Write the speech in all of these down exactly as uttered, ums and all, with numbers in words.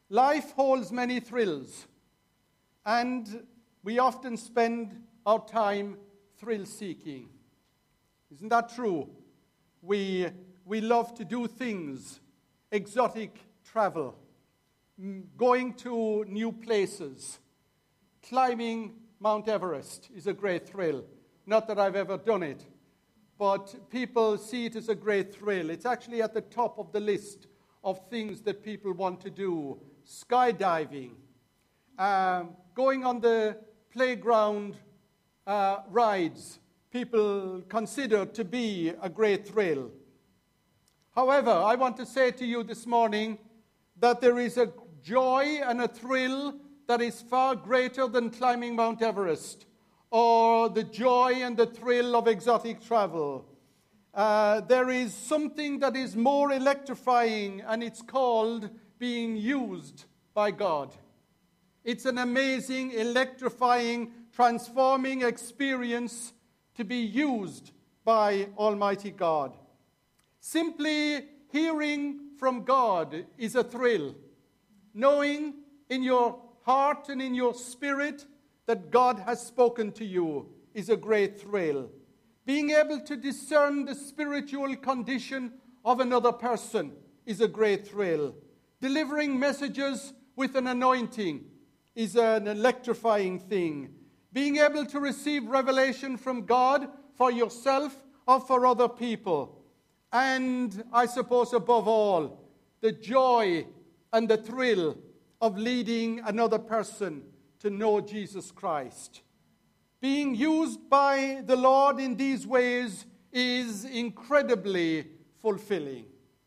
Life holds many thrills, and we often spend our time thrill-seeking. Isn't that true? We, we love to do things, exotic travel, going to new places. Climbing Mount Everest is a great thrill. Not that I've ever done it, but people see it as a great thrill. It's actually at the top of the list of things that people want to do. Skydiving, um, going on the playground uh, rides, people consider to be a great thrill. However, I want to say to you this morning that there is a joy and a thrill that is far greater than climbing Mount Everest or the joy and the thrill of exotic travel. Uh, there is something that is more electrifying, and it's called being used by God. It's an amazing, electrifying, transforming experience to be used by Almighty God. Simply hearing from God is a thrill. Knowing in your heart and in your spirit that God has spoken to you is a great thrill. Being able to discern the spiritual condition of another person is a great thrill. Delivering messages with an anointing is an electrifying thing. Being able to receive revelation from God for yourself or for other people. And I suppose above all, the joy and the thrill of leading another person to know Jesus Christ. Being used by the Lord in these ways is incredibly fulfilling.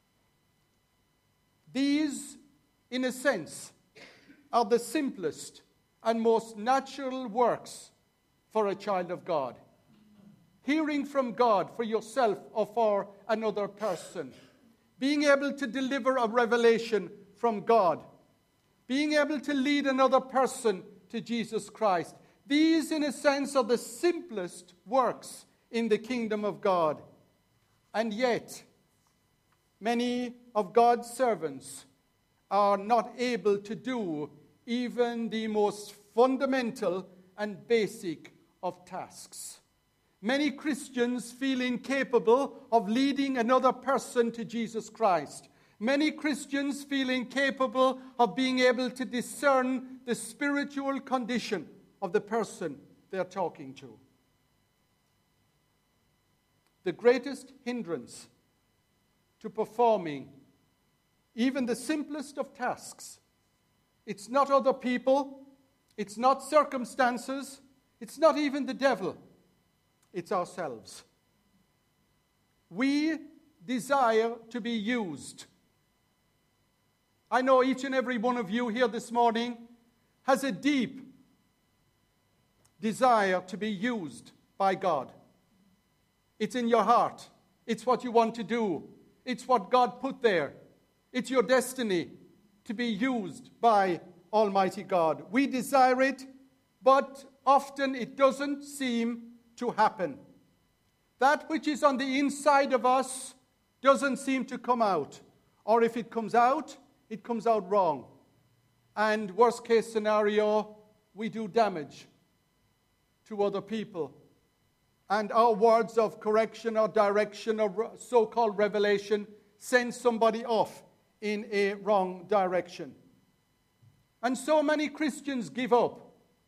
These, in a sense, are the simplest and most natural works for a child of God. Hearing from God for yourself or for another person. Being able to deliver a revelation from God. Being able to lead another person to Jesus Christ. These, in a sense, are the simplest works in the kingdom of God. And yet, many of God's servants are not able to do even the most fundamental and basic of tasks. Many Christians feel incapable of leading another person to Jesus Christ. Many Christians feel incapable of being able to discern the spiritual condition of the person they're talking to. The greatest hindrance to performing even the simplest of tasks, it's not other people, it's not circumstances, it's not even the devil, it's ourselves. We desire to be used. I know each and every one of you here this morning has a deep desire to be used by God. It's in your heart. It's what you want to do. It's what God put there. It's your destiny to be used by Almighty God. We desire it, but often it doesn't seem to happen. That which is on the inside of us doesn't seem to come out. Or if it comes out, it comes out wrong. And worst case scenario, we do damage to other people. And our words of correction or direction or so-called revelation send somebody off in a wrong direction. And so many Christians give up.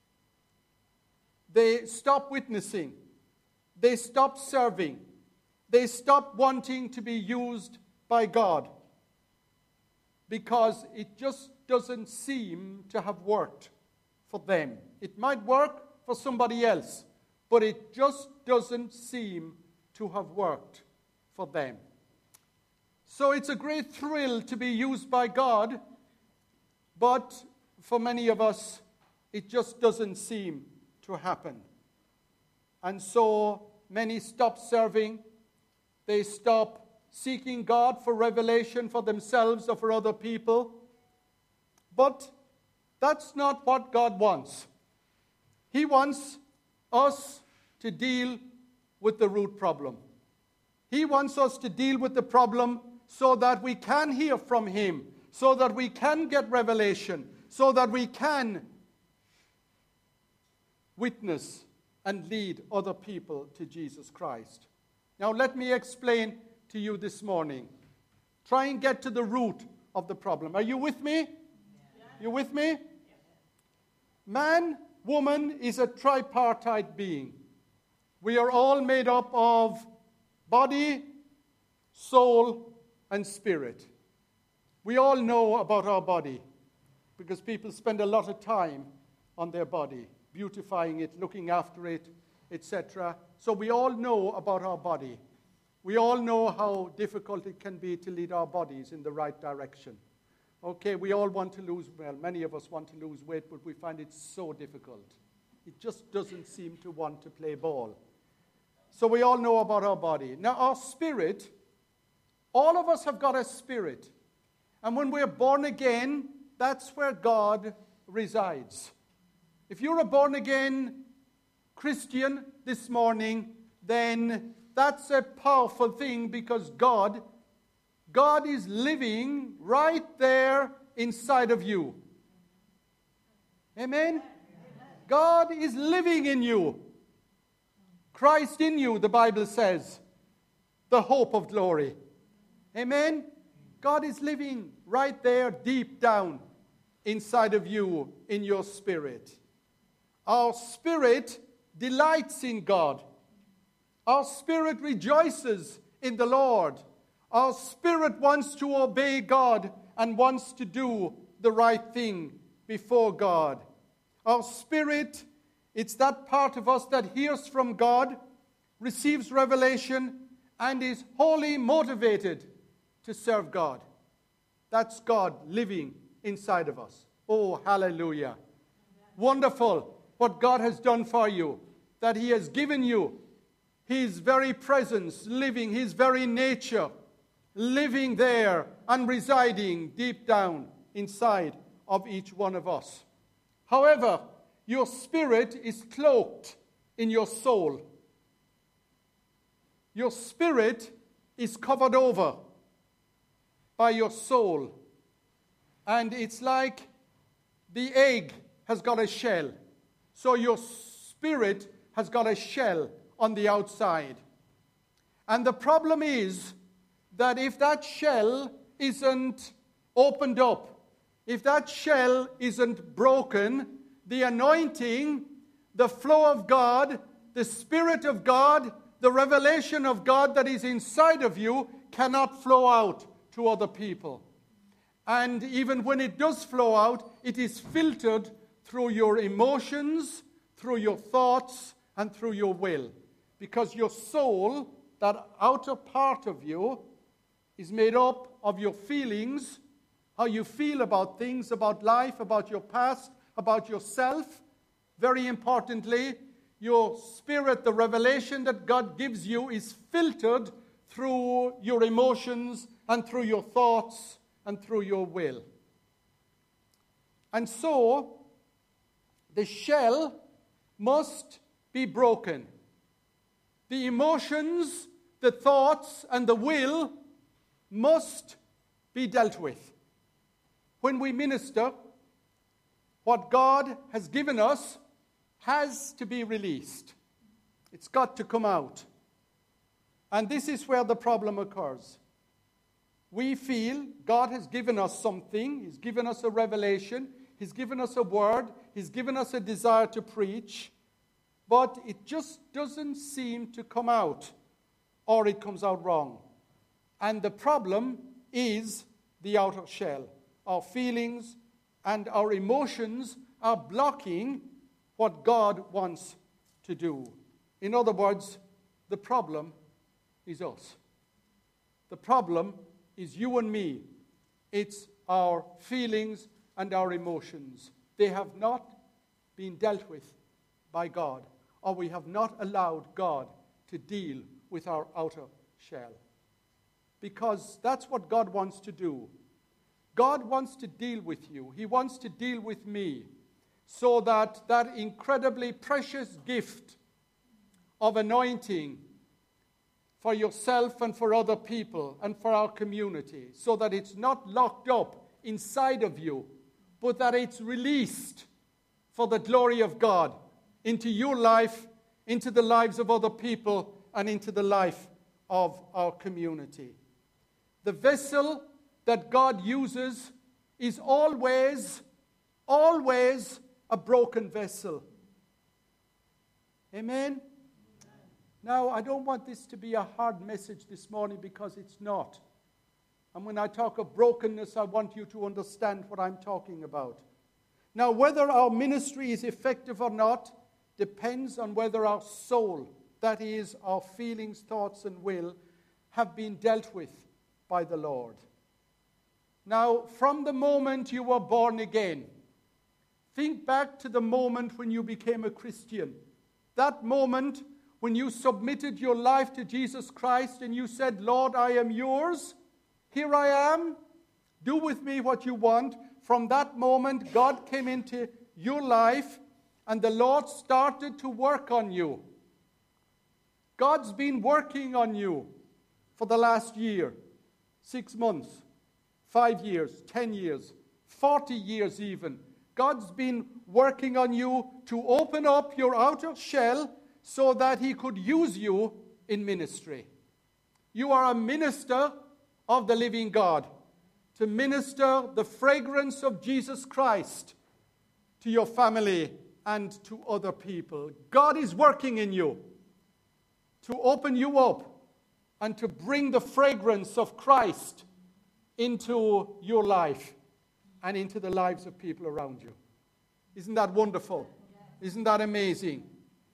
They stop witnessing. They stop serving. They stop wanting to be used by God because it just doesn't seem to have worked for them. It might work for somebody else, but it just doesn't seem to have worked for them. So it's a great thrill to be used by God, but for many of us, it just doesn't seem to happen. And so many stop serving. They stop seeking God for revelation for themselves or for other people. But that's not what God wants. He wants us to deal with the root problem. He wants us to deal with the problem so that we can hear from Him, so that we can get revelation, so that we can witness and lead other people to Jesus Christ. Now let me explain to you this morning. Try and get to the root of the problem. Are you with me? Yeah. You with me? Yeah. Man, woman is a tripartite being. We are all made up of body, soul, and spirit. We all know about our body because people spend a lot of time on their body, beautifying it, looking after it, et cetera. So we all know about our body. We all know how difficult it can be to lead our bodies in the right direction. Okay, we all want to lose, well, many of us want to lose weight, but we find it so difficult. It just doesn't seem to want to play ball. So we all know about our body. Now our spirit, all of us have got a spirit. And when we're born again, that's where God resides. If you're a born again Christian this morning, then that's a powerful thing because God, God is living right there inside of you. Amen? Amen? God is living in you. Christ in you, the Bible says, the hope of glory. Amen? God is living right there deep down inside of you, in your spirit. Our spirit delights in God. Our spirit rejoices in the Lord. Our spirit wants to obey God and wants to do the right thing before God. Our spirit, it's that part of us that hears from God, receives revelation, and is wholly motivated to serve God. That's God living inside of us. Oh, hallelujah. Wonderful what God has done for you, that He has given you His very presence, living, His very nature, living there and residing deep down inside of each one of us. However, your spirit is cloaked in your soul. Your spirit is covered over by your soul. And it's like the egg has got a shell. So your spirit has got a shell on the outside. And the problem is that if that shell isn't opened up, if that shell isn't broken, the anointing, the flow of God, the Spirit of God, the revelation of God that is inside of you cannot flow out to other people. And even when it does flow out, it is filtered through your emotions, through your thoughts, and through your will. Because your soul, that outer part of you, is made up of your feelings, how you feel about things, about life, about your past, about yourself. Very importantly, your spirit, the revelation that God gives you, is filtered through your emotions and through your thoughts and through your will. And so, the shell must be broken. The emotions, the thoughts, and the will must be dealt with. When we minister, what God has given us has to be released. It's got to come out. And this is where the problem occurs. We feel God has given us something. He's given us a revelation. He's given us a word. He's given us a desire to preach. But it just doesn't seem to come out, or it comes out wrong. And the problem is the outer shell. Our feelings and our emotions are blocking what God wants to do. In other words, the problem is us. The problem is you and me. It's our feelings and our emotions. They have not been dealt with by God, or we have not allowed God to deal with our outer shell. Because that's what God wants to do. God wants to deal with you. He wants to deal with me, so that that incredibly precious gift of anointing for yourself and for other people and for our community, so that it's not locked up inside of you, but that it's released for the glory of God into your life, into the lives of other people, and into the life of our community. The vessel that God uses is always, always a broken vessel. Amen? Now, I don't want this to be a hard message this morning, because it's not. And when I talk of brokenness, I want you to understand what I'm talking about. Now, whether our ministry is effective or not depends on whether our soul, that is, our feelings, thoughts, and will, have been dealt with by the Lord. Now, from the moment you were born again, think back to the moment when you became a Christian. That moment when you submitted your life to Jesus Christ and you said, Lord, I am yours. Here I am. Do with me what you want. From that moment, God came into your life and the Lord started to work on you. God's been working on you for the last year, six months, five years, ten years, forty years even. God's been working on you to open up your outer shell so that he could use you in ministry. You are a minister of the living God, to minister the fragrance of Jesus Christ to your family and to other people. God is working in you to open you up and to bring the fragrance of Christ into your life and into the lives of people around you. Isn't that wonderful? Isn't that amazing?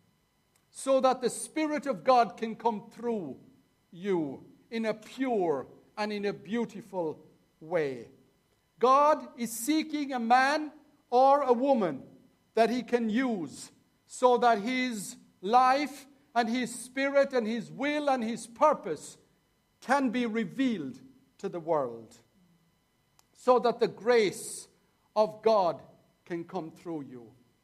So that the Spirit of God can come through you in a pure and in a beautiful way. God is seeking a man or a woman that he can use so that his life and his spirit and his will and his purpose can be revealed to the world, so that the grace of God can come through you.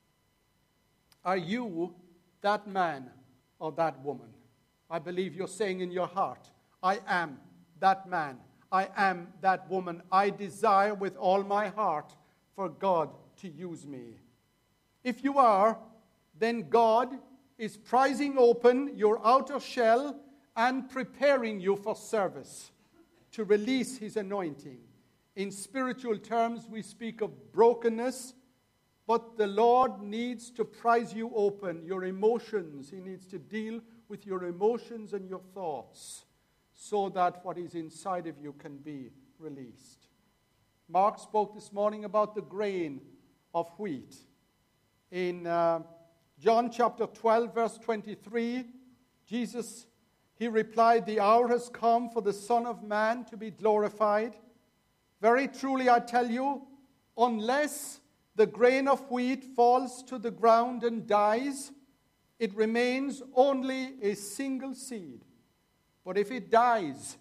Are you that man or that woman? I believe you're saying in your heart, I am that man. I am that woman. I desire with all my heart for God to use me. If you are, then God is prizing open your outer shell and preparing you for service to release his anointing. In spiritual terms, we speak of brokenness, but the Lord needs to prize you open, your emotions. He needs to deal with your emotions and your thoughts so that what is inside of you can be released. Mark spoke this morning about the grain of wheat. In uh, John chapter twelve, verse twenty-three, Jesus, he replied, the hour has come for the Son of Man to be glorified. Very truly I tell you, unless the grain of wheat falls to the ground and dies, it remains only a single seed. But if it dies,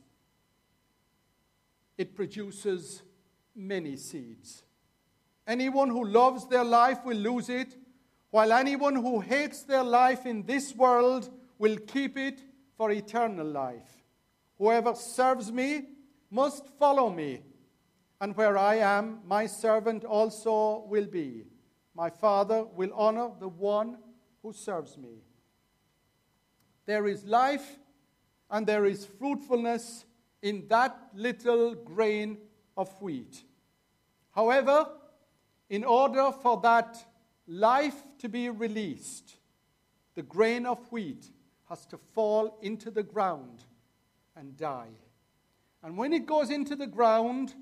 it produces many seeds. Anyone who loves their life will lose it, while anyone who hates their life in this world will keep it for eternal life. Whoever serves me must follow me, and where I am, my servant also will be. My Father will honor the one who serves me. There is life and there is fruitfulness in that little grain of wheat. However, in order for that life to be released, the grain of wheat has to fall into the ground and die. And when it goes into the ground,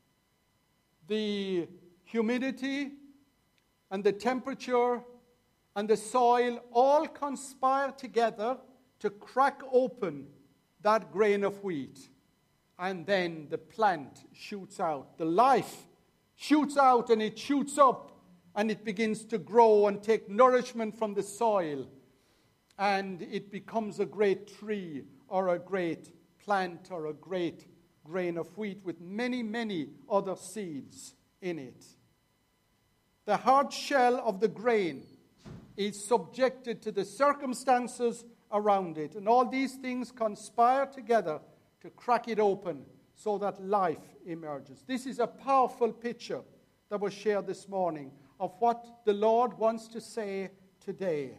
the humidity and the temperature and the soil all conspire together to crack open that grain of wheat. And then the plant shoots out. The life shoots out and it shoots up and it begins to grow and take nourishment from the soil. And it becomes a great tree or a great plant or a great grain of wheat with many, many other seeds in it. The hard shell of the grain is subjected to the circumstances around it. And all these things conspire together to crack it open so that life emerges. This is a powerful picture that was shared this morning of what the Lord wants to say today.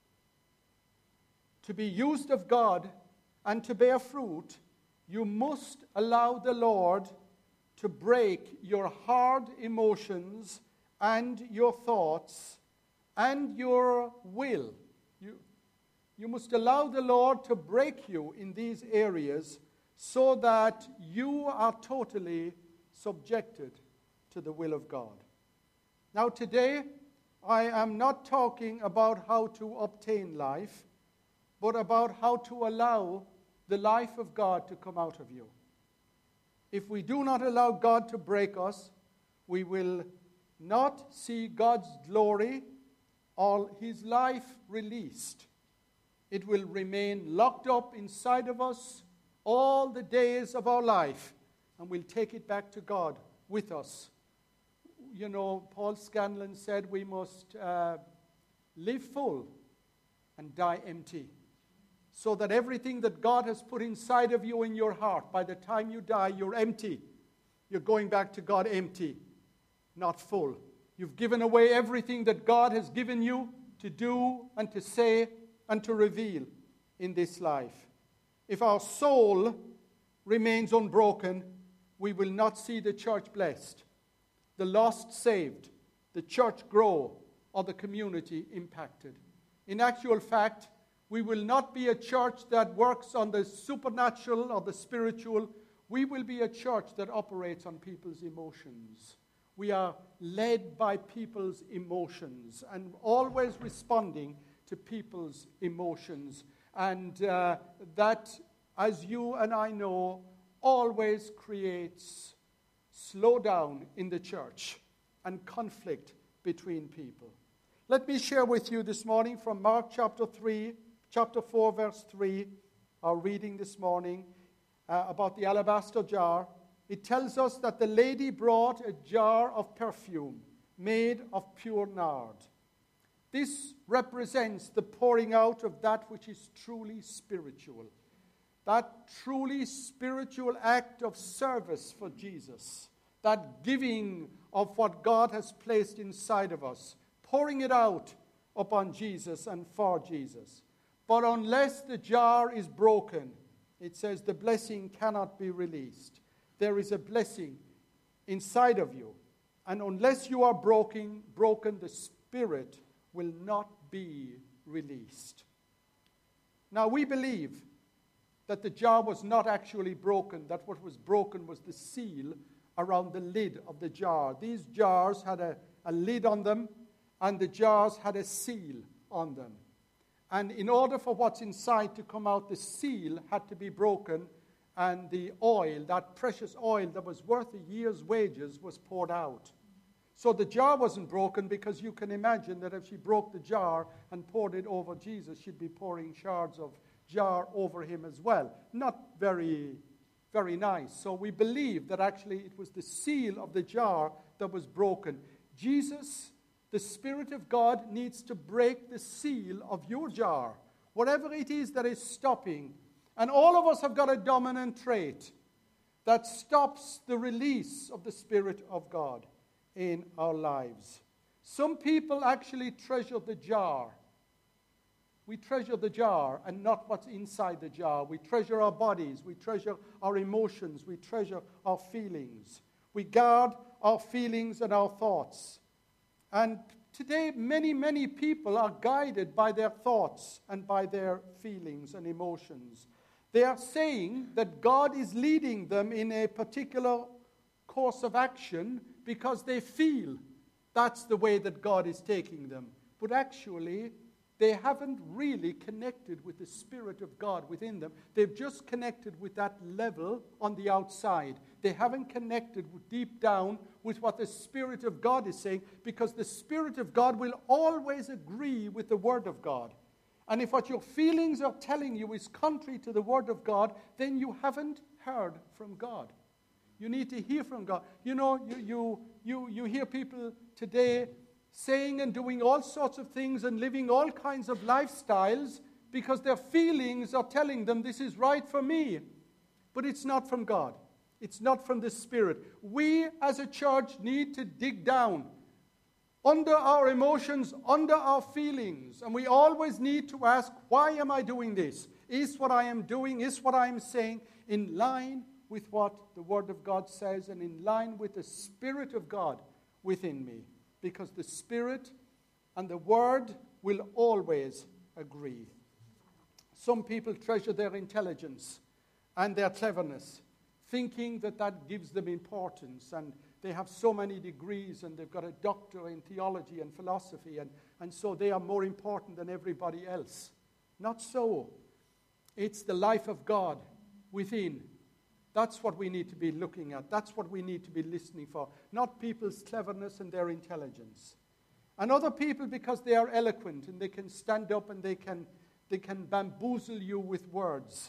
To be used of God and to bear fruit, you must allow the Lord to break your hard emotions and your thoughts and your will. You, you must allow the Lord to break you in these areas so that you are totally subjected to the will of God. Now today, I am not talking about how to obtain life, but about how to allow the life of God to come out of you. If we do not allow God to break us, we will not see God's glory or his life released. It will remain locked up inside of us all the days of our life, and we'll take it back to God with us. You know, Paul Scanlon said we must uh, live full and die empty, so that everything that God has put inside of you in your heart, by the time you die, you're empty. You're going back to God empty, not full. You've given away everything that God has given you to do and to say and to reveal in this life. If our soul remains unbroken, we will not see the church blessed, the lost saved, the church grow, or the community impacted. In actual fact, we will not be a church that works on the supernatural or the spiritual. We will be a church that operates on people's emotions. We are led by people's emotions and always responding to people's emotions. And uh, that, as you and I know, always creates slowdown in the church and conflict between people. Let me share with you this morning from Mark chapter three, chapter four, verse three, our reading this morning uh, about the alabaster jar. It tells us that the lady brought a jar of perfume made of pure nard. This represents the pouring out of that which is truly spiritual, that truly spiritual act of service for Jesus, that giving of what God has placed inside of us, pouring it out upon Jesus and for Jesus. But unless the jar is broken, it says the blessing cannot be released. There is a blessing inside of you. And unless you are broken, broken, the Spirit will not be released. Now, we believe that the jar was not actually broken, that what was broken was the seal around the lid of the jar. These jars had a, a lid on them, and the jars had a seal on them. And in order for what's inside to come out, the seal had to be broken, and the oil, that precious oil that was worth a year's wages, was poured out. So the jar wasn't broken, because you can imagine that if she broke the jar and poured it over Jesus, she'd be pouring shards of jar over him as well. Not very, very nice. So we believe that actually it was the seal of the jar that was broken. Jesus, the Spirit of God, needs to break the seal of your jar, whatever it is that is stopping. And all of us have got a dominant trait that stops the release of the Spirit of God in our lives. Some people actually treasure the jar. We treasure the jar and not what's inside the jar. We treasure our bodies. We treasure our emotions. We treasure our feelings. We guard our feelings and our thoughts. And today, many, many people are guided by their thoughts and by their feelings and emotions. They are saying that God is leading them in a particular course of action because they feel that's the way that God is taking them. But actually, they haven't really connected with the Spirit of God within them. They've just connected with that level on the outside. They haven't connected with deep down with what the Spirit of God is saying, because the Spirit of God will always agree with the Word of God. And if what your feelings are telling you is contrary to the Word of God, then you haven't heard from God. You need to hear from God. You know, you you you, you hear people today saying and doing all sorts of things and living all kinds of lifestyles because their feelings are telling them this is right for me. But it's not from God. It's not from the Spirit. We as a church need to dig down under our emotions, under our feelings. And we always need to ask, why am I doing this? Is what I am doing, is what I am saying in line with what the Word of God says and in line with the Spirit of God within me? Because the Spirit and the Word will always agree. Some people treasure their intelligence and their cleverness, thinking that that gives them importance, and they have so many degrees and they've got a doctor in theology and philosophy, and, and so they are more important than everybody else. Not so. It's the life of God within. That's what we need to be looking at. That's what we need to be listening for, not people's cleverness and their intelligence. And other people, because they are eloquent and they can stand up and they can, they can bamboozle you with words.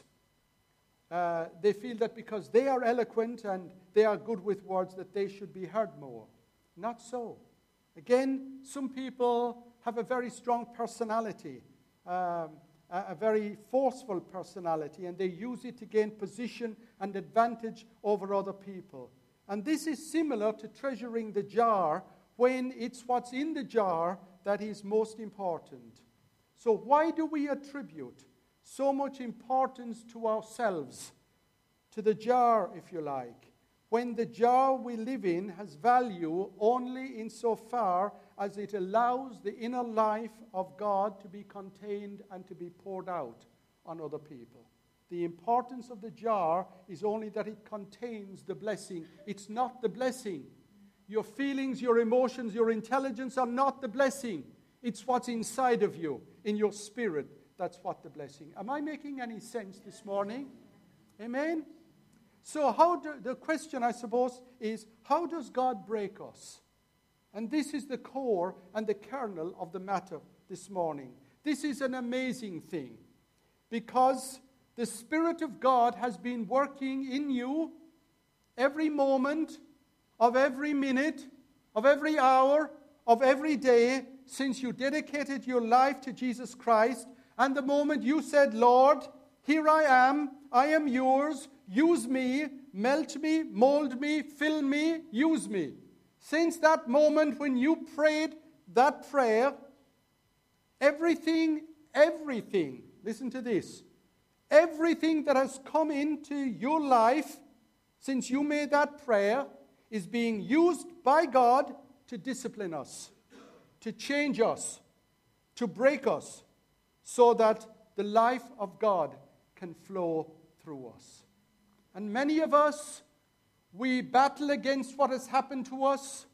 Uh, they feel that because they are eloquent and they are good with words that they should be heard more. Not so. Again, some people have a very strong personality, um, a, a very forceful personality, and they use it to gain position and advantage over other people. And this is similar to treasuring the jar when it's what's in the jar that is most important. So why do we attribute so much importance to ourselves, to the jar, if you like, when the jar we live in has value only insofar as it allows the inner life of God to be contained and to be poured out on other people? The importance of the jar is only that it contains the blessing. It's not the blessing. Your feelings, your emotions, your intelligence are not the blessing. It's what's inside of you, in your spirit. That's what the blessing. Am I making any sense this morning? Amen? So how do, the question, I suppose, is how does God break us? And this is the core and the kernel of the matter this morning. This is an amazing thing because the Spirit of God has been working in you every moment of every minute, of every hour, of every day since you dedicated your life to Jesus Christ. And the moment you said, Lord, here I am, I am yours, use me, melt me, mold me, fill me, use me. Since that moment when you prayed that prayer, everything, everything, listen to this, everything that has come into your life since you made that prayer is being used by God to discipline us, to change us, to break us, so that the life of God can flow through us. And many of us, we battle against what has happened to us.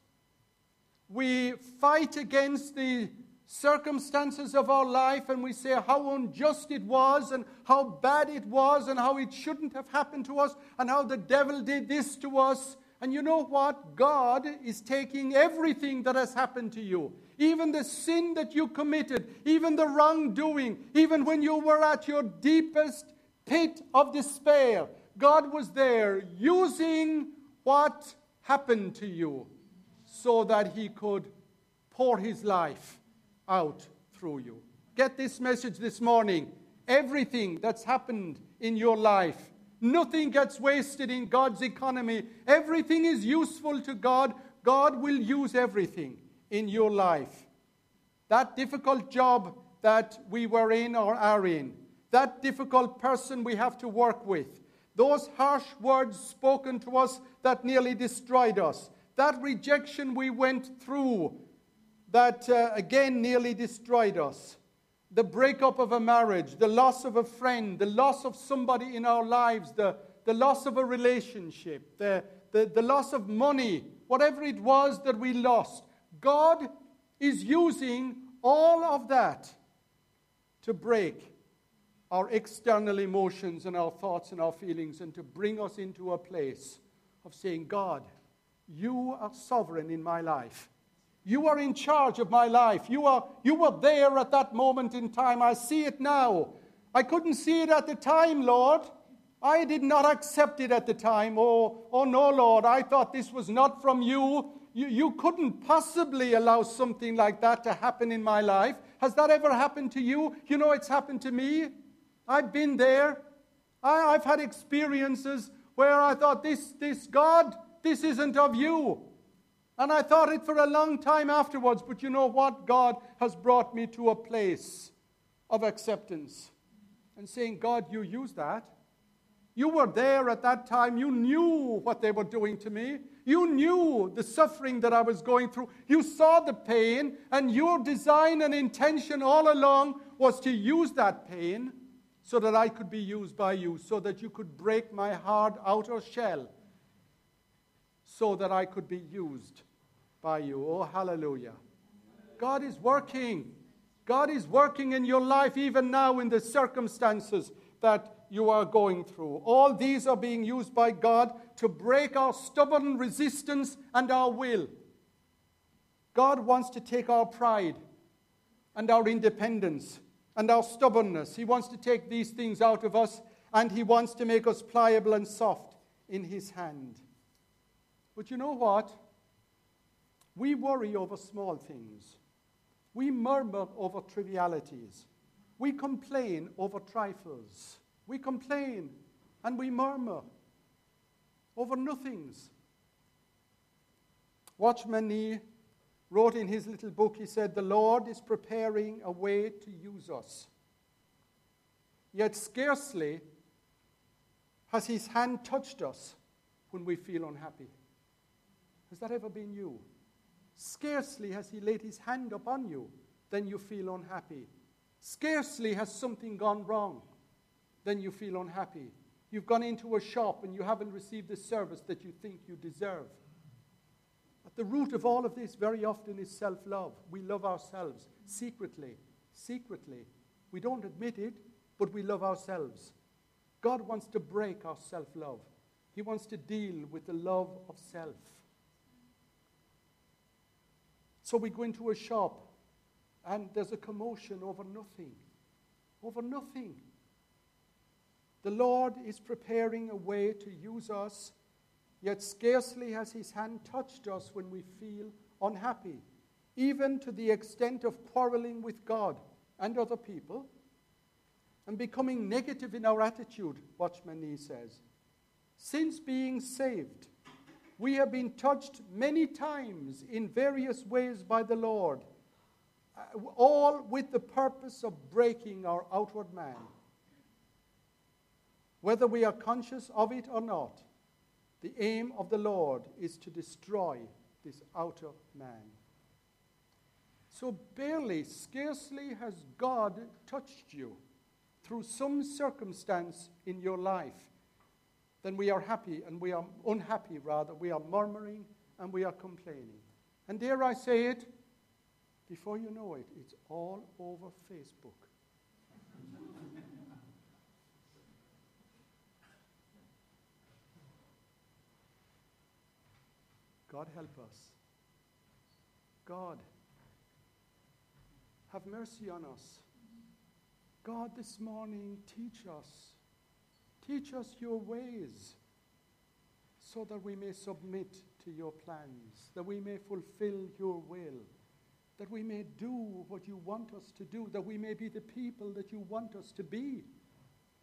We fight against the circumstances of our life, and we say how unjust it was and how bad it was and how it shouldn't have happened to us and how the devil did this to us. And you know what? God is taking everything that has happened to you, even the sin that you committed, even the wrongdoing, even when you were at your deepest pit of despair. God was there using what happened to you so that he could pour his life out through you. Get this message this morning. Everything that's happened in your life, nothing gets wasted in God's economy. Everything is useful to God. God will use everything in your life. That difficult job that we were in or are in, that difficult person we have to work with, those harsh words spoken to us that nearly destroyed us, that rejection we went through that uh, again nearly destroyed us, the breakup of a marriage, the loss of a friend, the loss of somebody in our lives, the, the loss of a relationship, the, the, the loss of money, whatever it was that we lost. God is using all of that to break our external emotions and our thoughts and our feelings and to bring us into a place of saying, God, you are sovereign in my life. You are in charge of my life. You are, you were there at that moment in time. I see it now. I couldn't see it at the time, Lord. I did not accept it at the time. Oh, oh no, Lord, I thought this was not from you. You, you couldn't possibly allow something like that to happen in my life. Has that ever happened to you? You know, it's happened to me. I've been there. I, I've had experiences where I thought, this, this God, this isn't of you. And I thought it for a long time afterwards. But you know what? God has brought me to a place of acceptance. And saying, God, you use that. You were there at that time. You knew what they were doing to me. You knew the suffering that I was going through. You saw the pain. And your design and intention all along was to use that pain so that I could be used by you. So that you could break my hard outer shell. So that I could be used by you. Oh, hallelujah. God is working. God is working in your life even now in the circumstances that you are going through. All these are being used by God to break our stubborn resistance and our will. God wants to take our pride and our independence and our stubbornness. He wants to take these things out of us, and he wants to make us pliable and soft in his hand. But you know what? We worry over small things. We murmur over trivialities. We complain over trifles. We complain and we murmur over nothings. Watchman Nee wrote in his little book, he said, the Lord is preparing a way to use us. Yet scarcely has his hand touched us when we feel unhappy. Has that ever been you? Scarcely has he laid his hand upon you, then you feel unhappy. Scarcely has something gone wrong, then you feel unhappy. You've gone into a shop and you haven't received the service that you think you deserve. At the root of all of this very often is self-love. We love ourselves secretly, secretly. We don't admit it, but we love ourselves. God wants to break our self-love. He wants to deal with the love of self. So we go into a shop and there's a commotion over nothing. Over nothing. The Lord is preparing a way to use us, yet scarcely has his hand touched us when we feel unhappy, even to the extent of quarreling with God and other people and becoming negative in our attitude, Watchman Nee says. Since being saved, we have been touched many times in various ways by the Lord, all with the purpose of breaking our outward man. Whether we are conscious of it or not, the aim of the Lord is to destroy this outer man. So barely, scarcely has God touched you through some circumstance in your life, then we are happy and we are unhappy rather. We are murmuring and we are complaining. And dare I say it, before you know it, it's all over Facebook. God help us. God, have mercy on us. God, this morning, teach us. Teach us your ways so that we may submit to your plans, that we may fulfill your will, that we may do what you want us to do, that we may be the people that you want us to be.